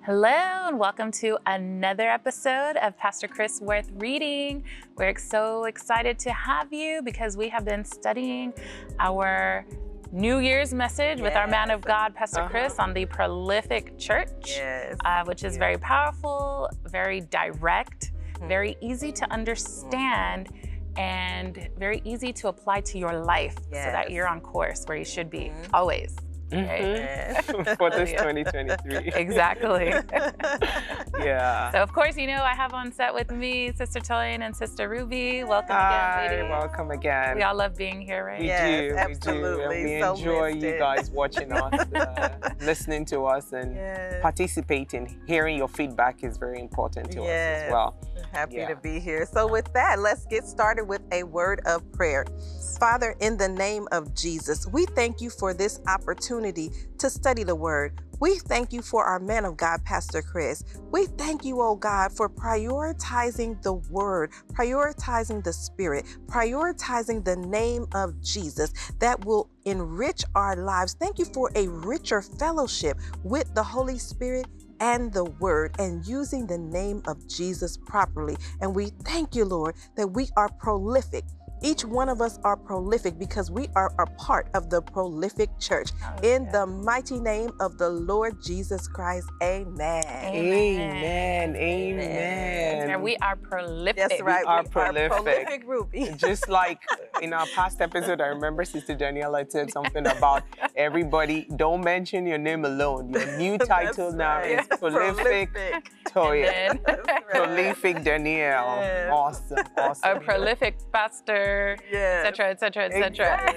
Hello and welcome to another episode of Pastor Chris Worth Reading. We're so excited to have you because we have been studying our New Year's message with our man of God, Pastor Chris, on the prolific church, which is very powerful, very direct, very easy to understand, and very easy to apply to your life so that you're on course where you should be always. Right? For this 2023. Exactly. Yeah. So of course, you know, I have on set with me Sister Toyin and Sister Ruby. Welcome Hi, again, ladies. welcome again. We all love being here, right? We Yes, do, absolutely. we do. And we So enjoy missed you it. guys watching us, listening to us, and participating. Hearing your feedback is very important to us as well. Happy to be here. So with that, let's get started with a word of prayer. Father, in the name of Jesus, we thank you for this opportunity to study the word. We thank you for our man of God, Pastor Chris. We thank you, oh God, for prioritizing the word, prioritizing the spirit, prioritizing the name of Jesus that will enrich our lives. Thank you for a richer fellowship with the Holy Spirit and the word, and using the name of Jesus properly. And we thank you, Lord, that we are prolific. Each one of us are prolific because we are a part of the prolific church. In the mighty name of the Lord Jesus Christ, amen. Amen. Amen. And we are prolific. That's right. We are we prolific. Are prolific, Ruby. Just like in our past episode, I remember Sister Daniela said something about everybody, don't mention your name alone. Your new title now is Prolific Toya. Prolific Danielle. Yes. Awesome. A prolific pastor, etc., etc., etc.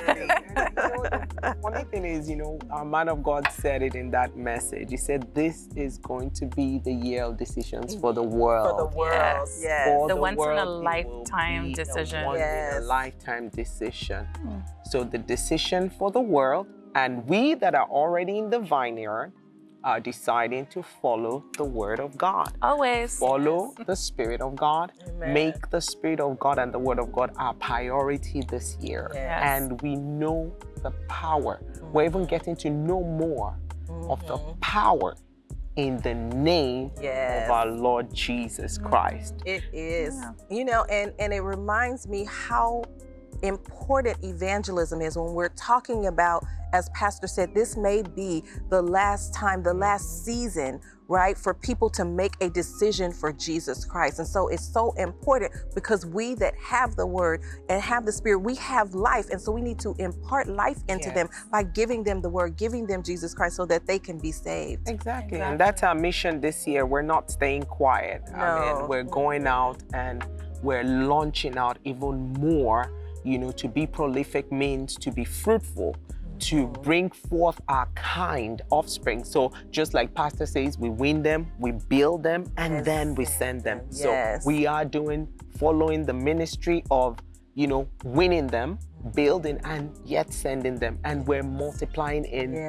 The funny thing is, our man of God said it in that message. He said, this is going to be the year of decisions for the world. For the world, Yes. For The the once in a world, it will lifetime be decision. A once in a lifetime decision. So the decision for the world, and we that are already in the vineyard are deciding to follow the word of God. Always. Follow the Spirit of God. Amen. Make the Spirit of God and the Word of God our priority this year. Yes. And we know the power. We're even getting to know more of the power in the name of our Lord Jesus Christ. It is. And it reminds me how important evangelism is when we're talking about, as Pastor said, this may be the last time, the last season, right, for people to make a decision for Jesus Christ. And so it's so important because we that have the word and have the spirit, we have life. And so we need to impart life into them by giving them the word, giving them Jesus Christ so that they can be saved. Exactly. And that's our mission this year. We're not staying quiet. I mean, we're going out and we're launching out even more. To be prolific means to be fruitful, to bring forth our kind offspring. So just like Pastor says, we win them, we build them, and then we send them. So we are following the ministry of, winning them, building, and yet sending them. And we're multiplying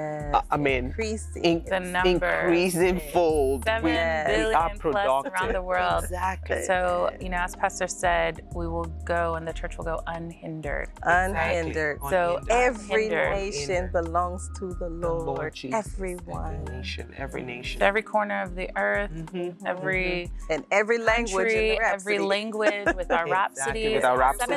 increasing the number. Increasing fold. 7 we billion are plus productive. around the world. Exactly. So, as Pastor said, we will go and the church will go unhindered. Unhindered. Exactly. So every unhindered. nation belongs to the Lord. Jesus. Everyone. Every nation. So every corner of the earth, every and every language country, in the every Rhapsody. language with our Rhapsody. With our Rhapsody.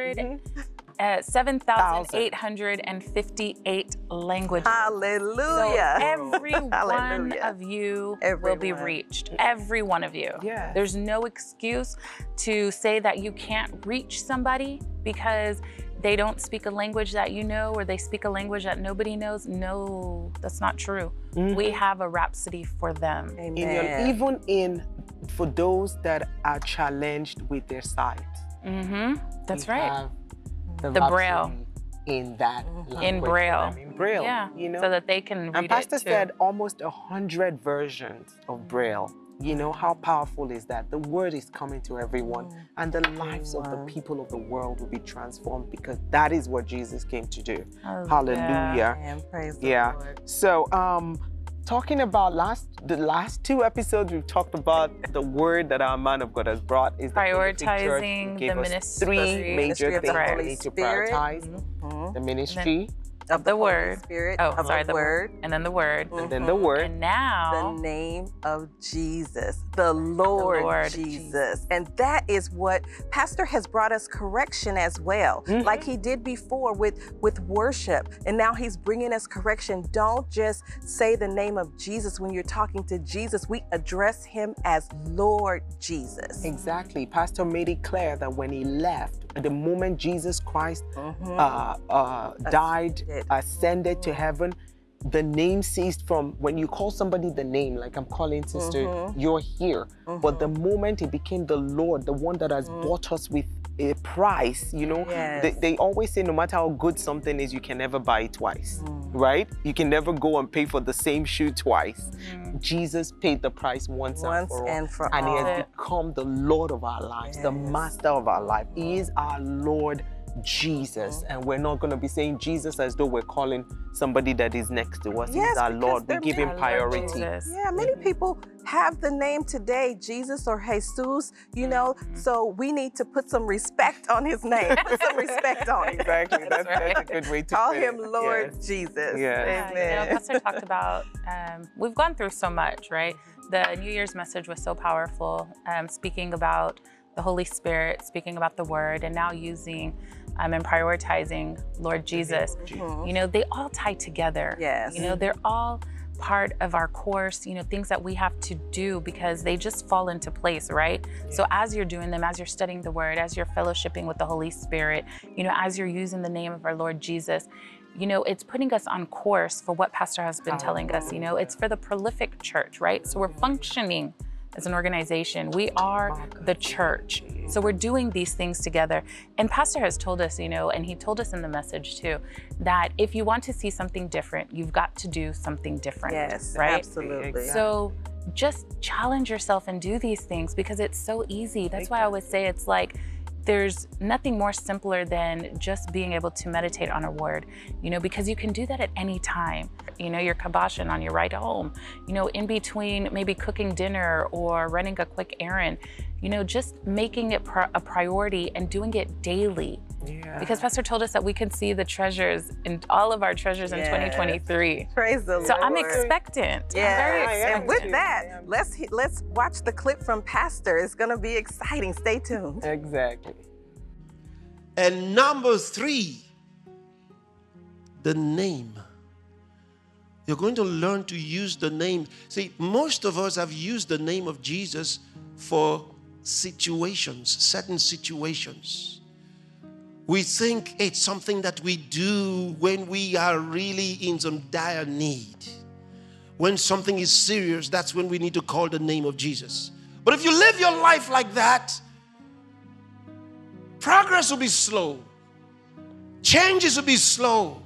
7,858 languages. Hallelujah. So every one of you will be reached. Every one of you. Yeah. There's no excuse to say that you can't reach somebody because they don't speak a language that you know or they speak a language that nobody knows. No, that's not true. We have a Rhapsody for them. Amen. For those that are challenged with their sight. That's we right. have the Braille. In that language. In Braille. In Braille. Yeah. So that they can read and Pastor it too. said almost 100 versions of Braille. How powerful is that? The word is coming to everyone, and the lives of the people of the world will be transformed because that is what Jesus came to do. Hallelujah. And praise the Lord. So, talking about the last 2 episodes, we've talked about the word that our man of God has brought is prioritizing the ministry. 3 major of the things we Holy need to Spirit. prioritize: the ministry, of the Holy Word. Spirit, Oh, of sorry, the Word, and then the Word. And then the word. And now, the name of Jesus, the Lord Jesus. And that is what Pastor has brought us correction as well, like he did before with worship. And now he's bringing us correction. Don't just say the name of Jesus when you're talking to Jesus. We address him as Lord Jesus. Exactly. Pastor made it clear that when he left, at the moment Jesus Christ died, ascended to heaven, the name ceased from when you call somebody the name, like I'm calling sister, you're here. But the moment it became the Lord, the one that has bought us with a price, you know, they always say no matter how good something is, you can never buy it twice, right? You can never go and pay for the same shoe twice. Jesus paid the price once and for all. And he has become the Lord of our lives, the master of our life. He is our Lord Jesus, and we're not going to be saying Jesus as though we're calling somebody that is next to us. He's our Lord. We give him priority. Yeah, many people have the name today, Jesus or Jesus, you know, so we need to put some respect on his name. Put some respect on it. Exactly. That's a good way to call put him it. Lord Jesus. Yes. You know, Pastor talked about, we've gone through so much, right? The New Year's message was so powerful, speaking about the Holy Spirit, speaking about the Word, and now using and prioritizing Lord Jesus. You know, they all tie together. Yes. You know, they're all part of our course, you know, things that we have to do because they just fall into place, right? So as you're doing them, as you're studying the Word, as you're fellowshipping with the Holy Spirit, you know, as you're using the name of our Lord Jesus, you know, it's putting us on course for what Pastor has been telling us. You know, it's for the prolific church, right? So we're functioning as an organization. We are the church. So we're doing these things together. And Pastor has told us, you know, and he told us in the message too, that if you want to see something different, you've got to do something different. Yes, right? absolutely. So just challenge yourself and do these things because it's so easy. That's why I always say it's like, there's nothing more simpler than just being able to meditate on a word, you know, because you can do that at any time. You know, your kabashin on your ride home, you know, in between maybe cooking dinner or running a quick errand, you know, just making it a priority and doing it daily. Because Pastor told us that we can see the treasures in all of our treasures in 2023. Praise the Lord. So I'm expectant. I'm very expectant. And with that, let's watch the clip from Pastor. It's going to be exciting. Stay tuned. Exactly. And number 3, the name. You're going to learn to use the name. See, most of us have used the name of Jesus for situations, certain situations. We think it's something that we do when we are really in some dire need. When something is serious, that's when we need to call the name of Jesus. But if you live your life like that, progress will be slow. Changes will be slow.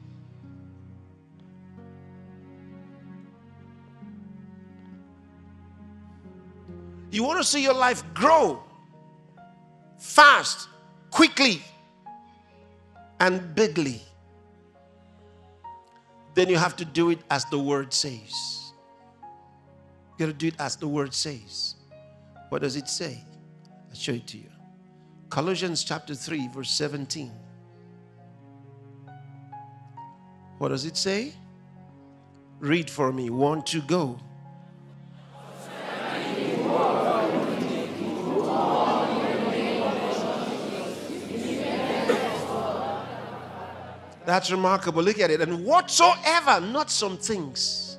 You want to see your life grow fast, quickly, and bigly. Then you have to do it as the Word says. You got to do it as the Word says. What does it say? I'll show it to you. Colossians chapter 3, verse 17. What does it say? Read for me. 1, 2, go. That's remarkable. Look at it. And whatsoever, not some things,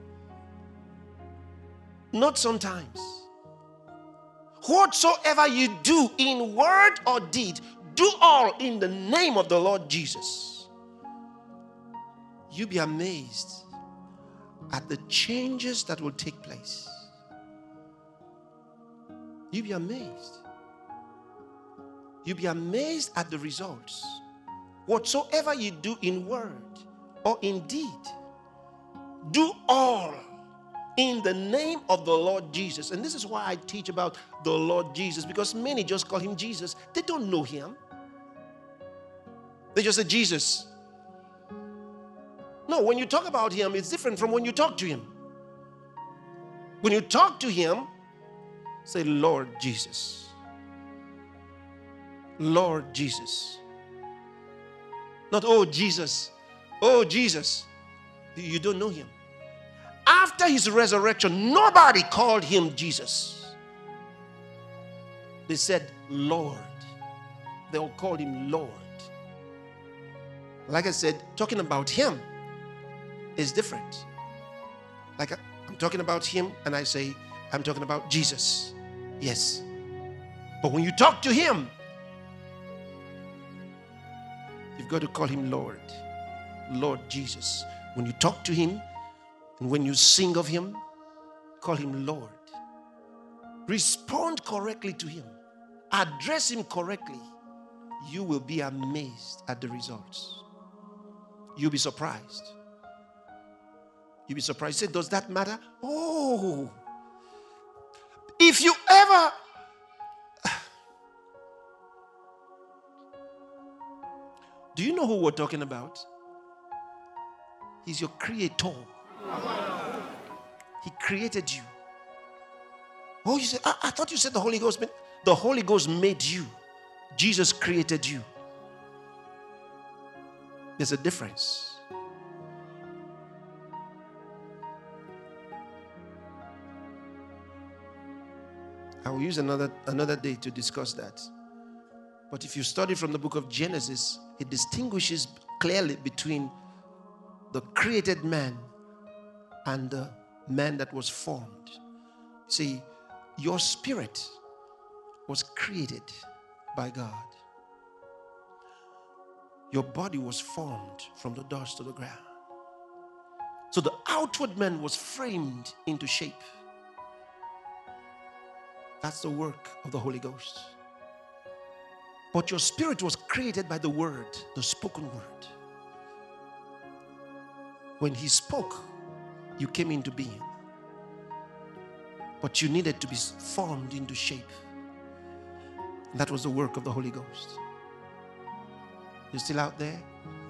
not sometimes. Whatsoever you do in word or deed, do all in the name of the Lord Jesus. You'll be amazed at the changes that will take place. You'll be amazed. You'll be amazed at the results. Whatsoever you do in word or in deed, do all in the name of the Lord Jesus. And this is why I teach about the Lord Jesus, because many just call him Jesus. They don't know him. They just say Jesus. No, when you talk about him, it's different from when you talk to him. When you talk to him, say Lord Jesus. Lord Jesus. Not, oh, Jesus, Oh, Jesus, you don't know him. After his resurrection, nobody called him Jesus. They said, Lord. They all called him Lord. Like I said, talking about him is different. Like I'm talking about him and I say, I'm talking about Jesus. Yes. But when you talk to him, you've got to call him Lord. Lord Jesus. When you talk to him and when you sing of him, call him Lord. Respond correctly to him. Address him correctly. You will be amazed at the results. You'll be surprised. You'll be surprised. Say, does that matter? Oh. If you ever... Do you know who we're talking about? He's your creator. He created you. Oh, you said, I thought you said the Holy Ghost made... The Holy Ghost made you. Jesus created you. There's a difference. I will use another day to discuss that. But if you study from the book of Genesis, it distinguishes clearly between the created man and the man that was formed. See, your spirit was created by God. Your body was formed from the dust of the ground. So the outward man was framed into shape. That's the work of the Holy Ghost. But your spirit was created by the word, the spoken word. When he spoke, you came into being. But you needed to be formed into shape. That was the work of the Holy Ghost. You still out there?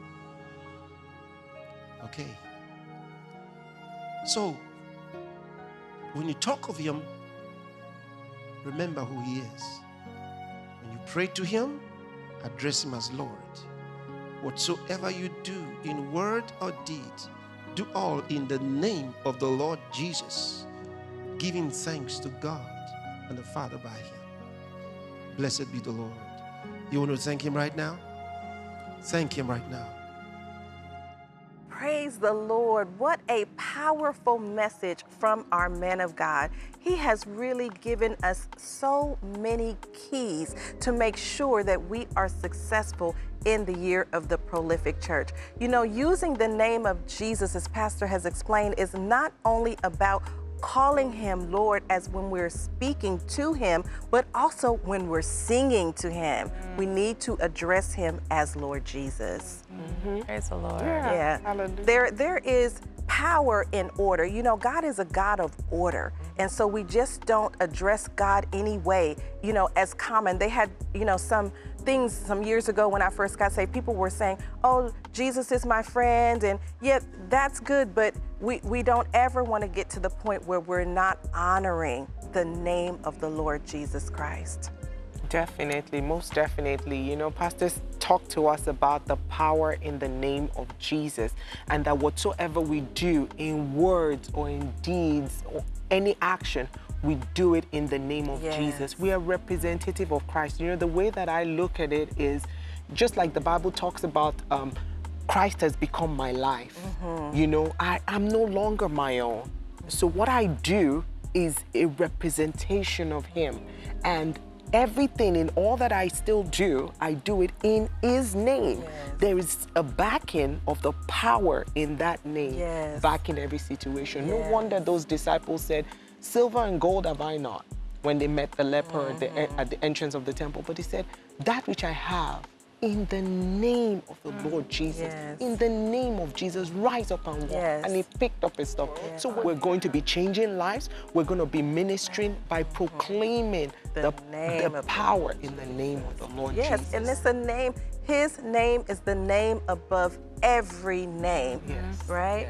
Okay. So, when you talk of him, remember who he is. When you pray to him, address him as Lord. Whatsoever you do in word or deed, do all in the name of the Lord Jesus, giving thanks to God and the Father by him. Blessed be the Lord. You want to thank him right now? Thank him right now. Praise the Lord. What a powerful message from our man of God. He has really given us so many keys to make sure that we are successful in the year of the prolific church. You know, using the name of Jesus, as Pastor has explained, is not only about calling him Lord as when we're speaking to him, but also when we're singing to him. We need to address him as Lord Jesus. Praise the Lord. Yeah. Hallelujah. There is power in order. You know, God is a God of order. And so we just don't address God anyway, you know, as common. They had, you know, some things some years ago when I first got saved, people were saying, oh, Jesus is my friend. And yeah, that's good. But we don't ever want to get to the point where we're not honoring the name of the Lord Jesus Christ. Definitely, most definitely. You know, pastors talk to us about the power in the name of Jesus, and that whatsoever we do in words or in deeds or any action, we do it in the name of Jesus. We are representative of Christ. You know, the way that I look at it is just like the Bible talks about Christ has become my life. You know, I'm no longer my own. So what I do is a representation of him. And everything in all that I still do, I do it in his name. There is a backing of the power in that name, backing every situation. No wonder those disciples said, silver and gold have I not, when they met the leper at the entrance of the temple. But he said, that which I have, in the name of the Lord Jesus, in the name of Jesus, rise up and walk. And he picked up his stuff. So we're going to be changing lives. We're going to be ministering by proclaiming the power in the name of the Lord Jesus. And it's a name. His name is the name above every name, right?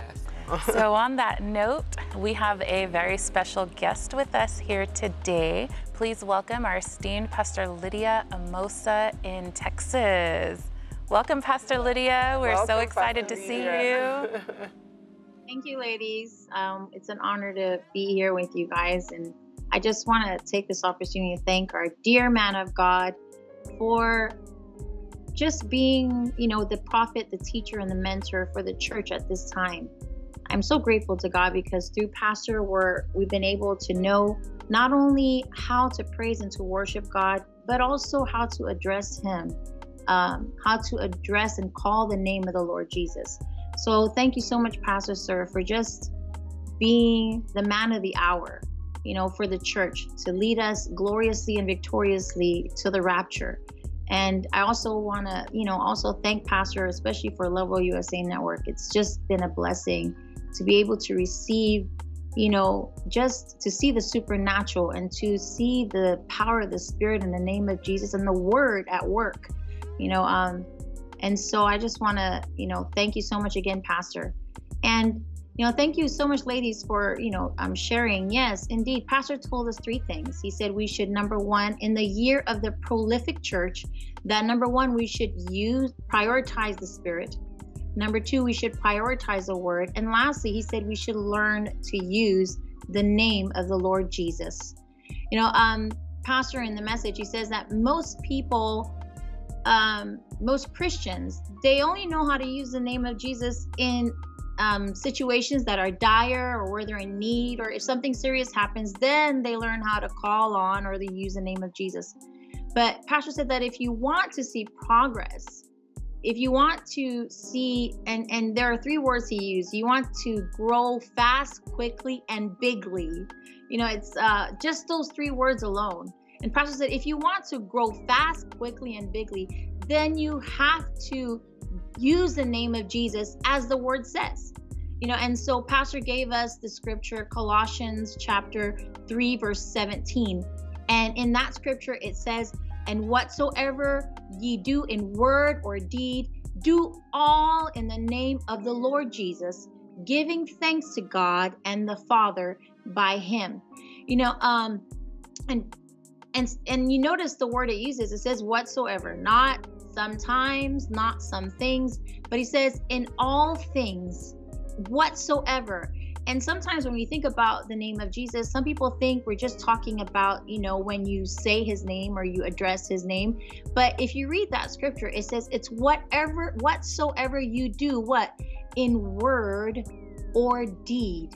So on that note, we have a very special guest with us here today. Please welcome our esteemed Pastor Lydia Amosa in Texas. Welcome, Pastor Lydia. We're so Welcome, excited Pastor to see Lydia. you. Thank you, ladies. It's an honor to be here with you guys. And I just want to take this opportunity to thank our dear man of God for just being, the prophet, the teacher, and the mentor for the church at this time. I'm so grateful to God because through Pastor, we've been able to know not only how to praise and to worship God, but also how to address Him, how to address and call the name of the Lord Jesus. So thank you so much, Pastor Sir, for just being the man of the hour, for the church to lead us gloriously and victoriously to the rapture. And I also want to, also thank Pastor, especially for Level USA Network. It's just been a blessing to be able to receive, just to see the supernatural and to see the power of the Spirit in the name of Jesus and the Word at work, And so I just want to, thank you so much again, Pastor. And, thank you so much, ladies, for, sharing. Yes, indeed. Pastor told us 3 things. He said we should, number 1, in the year of the prolific church, that number 1, we should prioritize the Spirit. Number 2, we should prioritize the Word. And lastly, he said we should learn to use the name of the Lord Jesus. Pastor, in the message, he says that most people, most Christians, they only know how to use the name of Jesus in situations that are dire or where they're in need, or if something serious happens, then they learn how to call on or they use the name of Jesus. But Pastor said that if you want to see progress, if you want to see, and there are 3 words he used, you want to grow fast, quickly, and bigly. It's just those 3 words alone. And Pastor said, if you want to grow fast, quickly, and bigly, then you have to use the name of Jesus as the word says. And so Pastor gave us the scripture, Colossians chapter 3, verse 17. And in that scripture, it says, and whatsoever ye do in word or deed, do all in the name of the Lord Jesus, giving thanks to God and the Father by Him. And you notice the word it uses, it says whatsoever, not sometimes, not some things, but he says in all things, whatsoever. And sometimes when we think about the name of Jesus, some people think we're just talking about, when you say his name or you address his name. But if you read that scripture, it says it's whatsoever you do, in word or deed.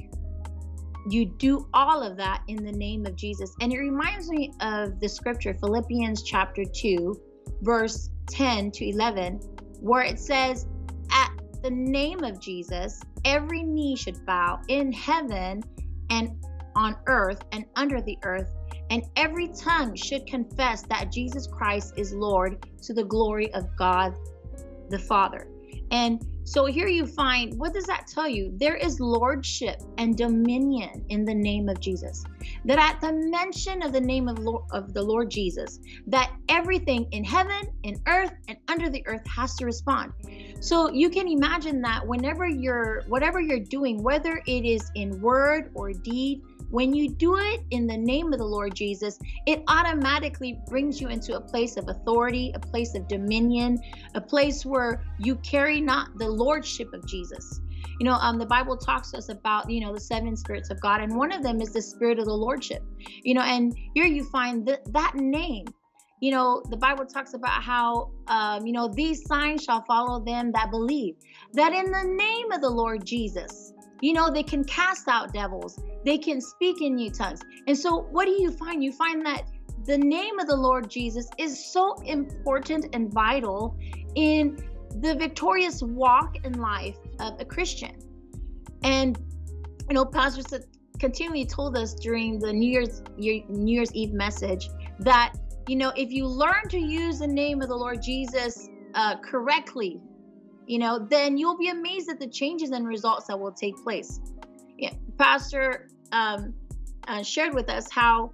You do all of that in the name of Jesus. And it reminds me of the scripture, Philippians chapter 2, verse 10 to 11, where it says, at the name of Jesus, every knee should bow in heaven and on earth and under the earth, and every tongue should confess that Jesus Christ is Lord, to the glory of God the Father. And so here you find, what does that tell you? There is lordship and dominion in the name of Jesus. That at the mention of the name of the Lord Jesus, that everything in heaven, in earth, and under the earth has to respond. So you can imagine that whatever you're doing, whether it is in word or deed, when you do it in the name of the Lord Jesus, it automatically brings you into a place of authority, a place of dominion, a place where you carry not the lordship of Jesus. The Bible talks to us about, the 7 spirits of God, and one of them is the spirit of the lordship. And here you find that name. The Bible talks about how, these signs shall follow them that believe. That in the name of the Lord Jesus, they can cast out devils. They can speak in new tongues. And so what do you find? You find that the name of the Lord Jesus is so important and vital in the victorious walk in life of a Christian. And, Pastor continually told us during the New Year's Eve message that, if you learn to use the name of the Lord Jesus correctly, then you'll be amazed at the changes and results that will take place. Pastor shared with us how,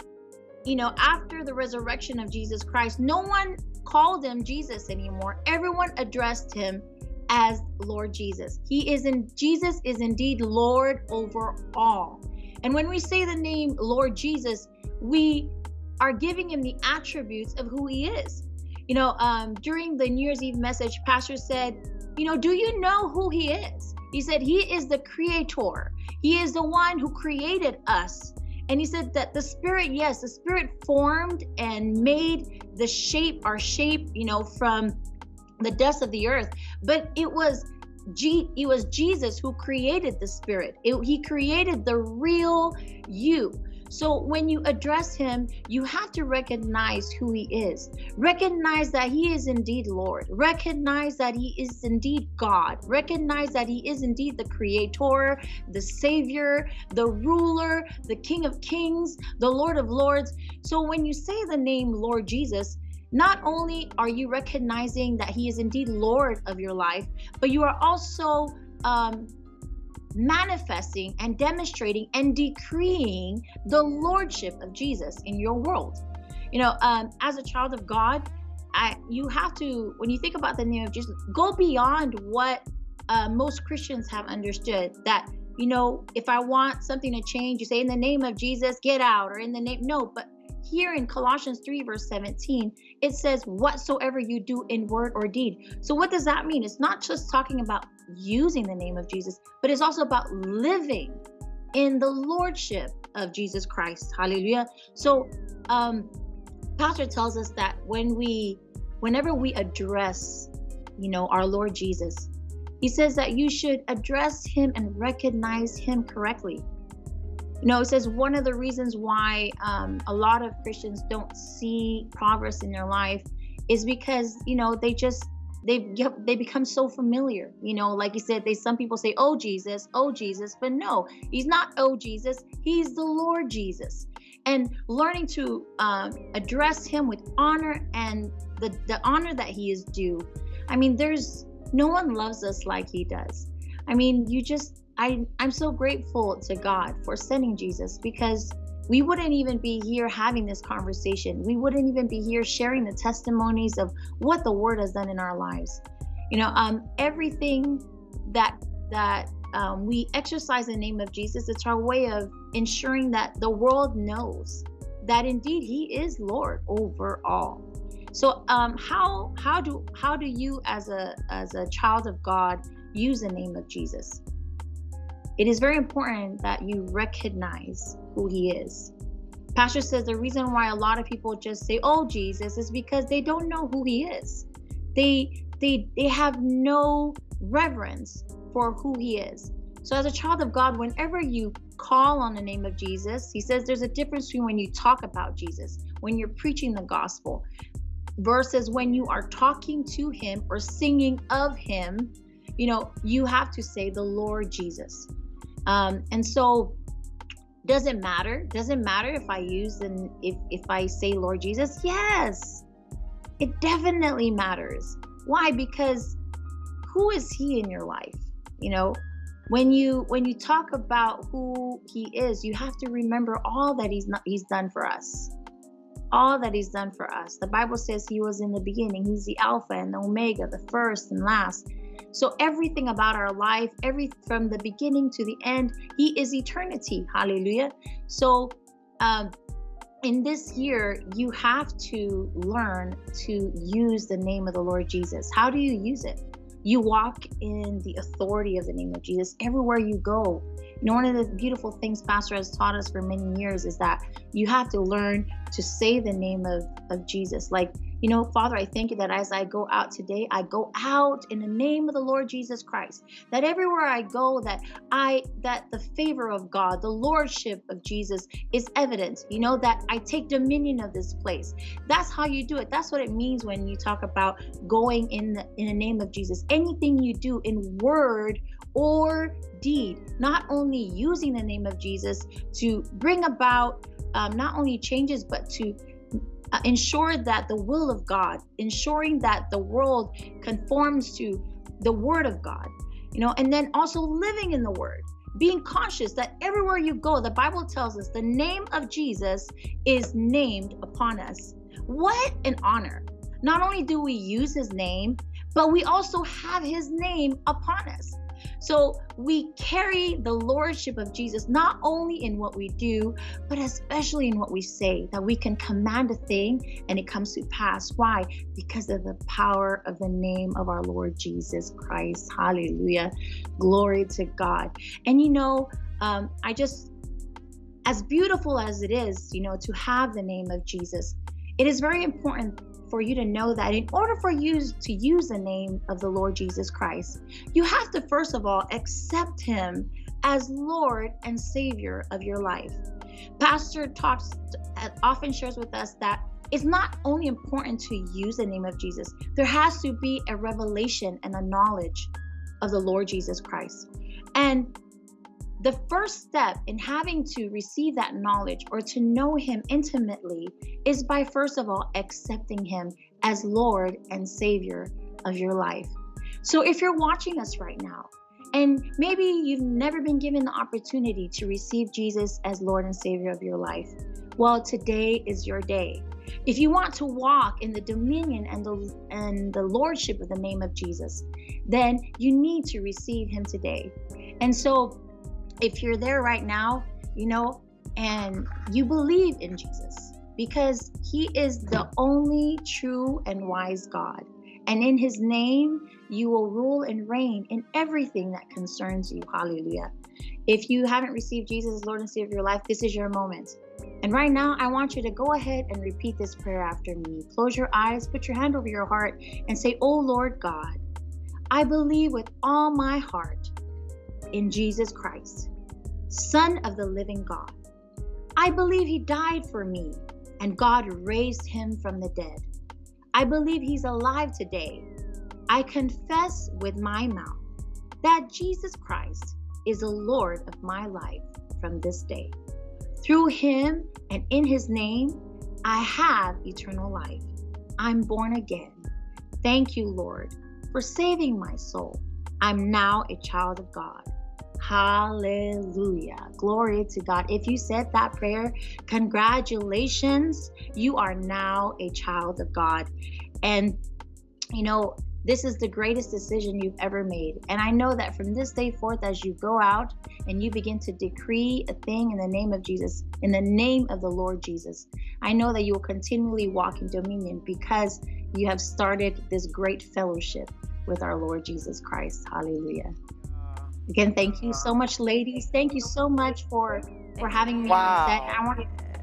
after the resurrection of Jesus Christ, no one called him Jesus anymore. Everyone addressed him as Lord Jesus. Jesus is indeed Lord over all. And when we say the name Lord Jesus, we are giving him the attributes of who he is. During the New Year's Eve message, Pastor said, do you know who he is? He said, he is the creator. He is the one who created us. And he said that the Spirit, yes, the Spirit formed and made our shape, from the dust of the earth. But it was Jesus who created the Spirit. He created the real you. So when you address him, you have to recognize who he is. Recognize that he is indeed Lord. Recognize that he is indeed God. Recognize that he is indeed the creator, the savior, the ruler, the King of Kings, the Lord of Lords. So when you say the name Lord Jesus, not only are you recognizing that he is indeed Lord of your life, but you are also manifesting and demonstrating and decreeing the lordship of Jesus in your world. As a child of God, you have to, when you think about the name of Jesus, go beyond what most Christians have understood, that if I want something to change, you say, in the name of Jesus, get out, or in the name. No, but here in Colossians 3 verse 17, it says, whatsoever you do in word or deed. So what does that mean? It's not just talking about using the name of Jesus, but it's also about living in the lordship of Jesus Christ. Hallelujah. So Pastor tells us that whenever we address, our Lord Jesus, he says that you should address him and recognize him correctly. It says one of the reasons why a lot of Christians don't see progress in their life is because, they become so familiar. Like you said, some people say, oh Jesus, but no, he's not oh Jesus, he's the Lord Jesus. And learning to address him with honor and the honor that he is due. There's no one loves us like he does. I'm so grateful to God for sending Jesus, because we wouldn't even be here having this conversation. We wouldn't even be here sharing the testimonies of what the word has done in our lives. Everything that we exercise in the name of Jesus, it's our way of ensuring that the world knows that indeed he is Lord over all. So how do you as a child of God use the name of Jesus? It is very important that you recognize who he is. Pastor says the reason why a lot of people just say, oh, Jesus, is because they don't know who he is. They have no reverence for who he is. So as a child of God, whenever you call on the name of Jesus, he says there's a difference between when you talk about Jesus, when you're preaching the gospel, versus when you are talking to him or singing of him. You have to say the Lord Jesus. And so does it matter if I use and if I say Lord Jesus? Yes, it definitely matters. Why? Because who is he in your life? When you talk about who he is, you have to remember all that he's done for us. All that he's done for us. The Bible says he was in the beginning. He's the Alpha and the Omega, the first and last. So everything about our life, from the beginning to the end, he is eternity. Hallelujah. So in this year, you have to learn to use the name of the Lord Jesus. How do you use it? You walk in the authority of the name of Jesus everywhere you go. One of the beautiful things Pastor has taught us for many years is that you have to learn to say the name of Jesus. Like, Father, I thank you that as I go out today, I go out in the name of the Lord Jesus Christ. That everywhere I go, that the favor of God, the lordship of Jesus is evident. That I take dominion of this place. That's how you do it. That's what it means when you talk about going in the name of Jesus. Anything you do in word or deed, not only using the name of Jesus to bring about not only changes, but to ensure that the will of God, ensuring that the world conforms to the word of God, and then also living in the word, being conscious that everywhere you go, the Bible tells us the name of Jesus is named upon us. What an honor. Not only do we use his name, but we also have his name upon us. So we carry the lordship of Jesus, not only in what we do, but especially in what we say, that we can command a thing and it comes to pass. Why? Because of the power of the name of our Lord Jesus Christ. Hallelujah. Glory to God. And as beautiful as it is, to have the name of Jesus, it is very important for you to know that in order for you to use the name of the Lord Jesus Christ, you have to first of all accept him as Lord and Savior of your life. Pastor often shares with us that it's not only important to use the name of Jesus, there has to be a revelation and a knowledge of the Lord Jesus Christ. And the first step in having to receive that knowledge or to know him intimately is by, first of all, accepting him as Lord and Savior of your life. So if you're watching us right now, and maybe you've never been given the opportunity to receive Jesus as Lord and Savior of your life, well, today is your day. If you want to walk in the dominion and the lordship of the name of Jesus, then you need to receive him today. And so if you're there right now, and you believe in Jesus, because he is the only true and wise God, and in his name, you will rule and reign in everything that concerns you. Hallelujah. If you haven't received Jesus as Lord and Savior of your life, this is your moment. And right now, I want you to go ahead and repeat this prayer after me. Close your eyes, put your hand over your heart, and say, "Oh Lord God, I believe with all my heart in Jesus Christ, Son of the living God. I believe he died for me, and God raised him from the dead. I believe he's alive today. I confess with my mouth that Jesus Christ is the Lord of my life from this day. Through him and in his name, I have eternal life. I'm born again. Thank you, Lord, for saving my soul. I'm now a child of God." Hallelujah. Glory to God. If you said that prayer, congratulations. You are now a child of God. And, this is the greatest decision you've ever made. And I know that from this day forth, as you go out and you begin to decree a thing in the name of Jesus, in the name of the Lord Jesus, I know that you will continually walk in dominion because you have started this great fellowship with our Lord Jesus Christ. Hallelujah. Again, thank you so much, ladies. Thank you so much for having me on set. I want to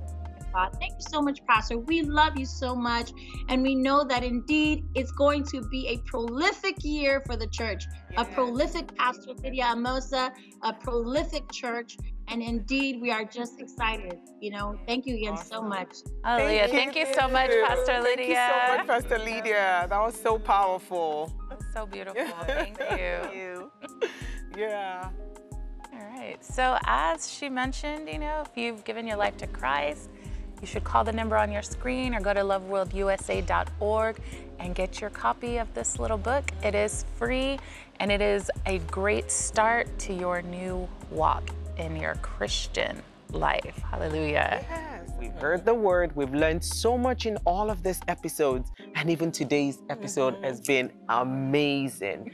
thank you so much, Pastor. We love you so much. And we know that indeed it's going to be a prolific year for the church, a prolific Pastor Lydia Amosa, a prolific church. And indeed, we are just excited. Thank you again so much. Hallelujah. Thank you so much, Pastor Lydia. Thank you so much, Pastor Lydia. That was so powerful. That's so beautiful. Thank you. Yeah. All right. So as she mentioned, if you've given your life to Christ, you should call the number on your screen or go to loveworldusa.org and get your copy of this little book. It is free, and it is a great start to your new walk in your Christian life. Hallelujah. Yes, we've heard the word. We've learned so much in all of these episodes. And even today's episode has been amazing,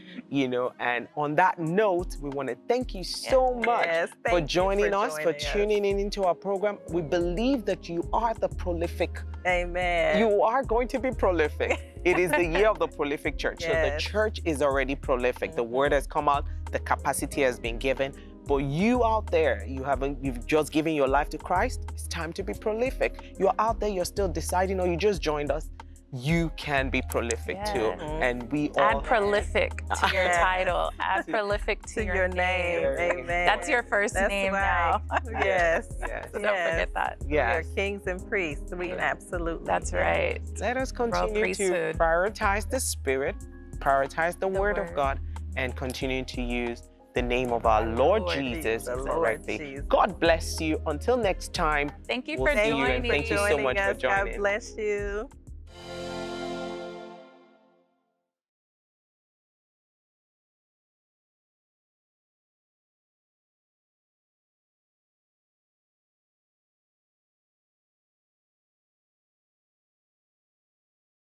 And on that note, we want to thank you so much for joining us, for tuning in into our program. We believe that you are the prolific. Amen. You are going to be prolific. It is the year of the prolific church. So the church is already prolific. The word has come out. The capacity has been given. But you out there, you've just given your life to Christ. It's time to be prolific. You're out there, you're still deciding, or you just joined us. You can be prolific too. And we all add prolific to your title. Add prolific to your name. Amen. That's your first name now. Yes. So don't forget that. Yes. We are kings and priests. We absolutely. That's right. Let us continue to prioritize the Spirit, prioritize the Word of God, and continue to use the name of our Lord Jesus correctly. God bless you. Until next time. Thank you for joining. Thank you so much for joining. God bless you.